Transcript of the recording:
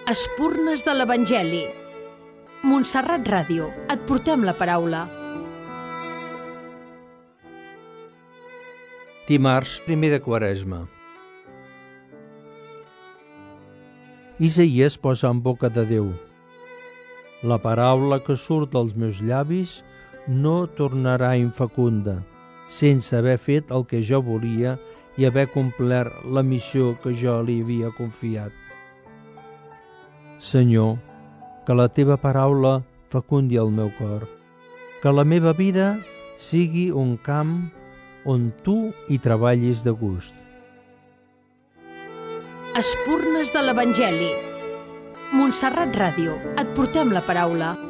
Espurnes de l'Evangeli. Montserrat Ràdio, et portem la paraula. Dimarts, 1 de Quaresma. Isaïes posa en boca de Déu: la paraula que surt dels meus llavis no tornarà infecunda, sense haver fet el que jo volia i haver complert la missió que jo li havia confiat. Senyor, que la teva paraula fecundi el meu cor, que la meva vida sigui un camp on tu hi treballis de gust. Espurnes de l'Evangeli. Montserrat Ràdio, et portem la paraula.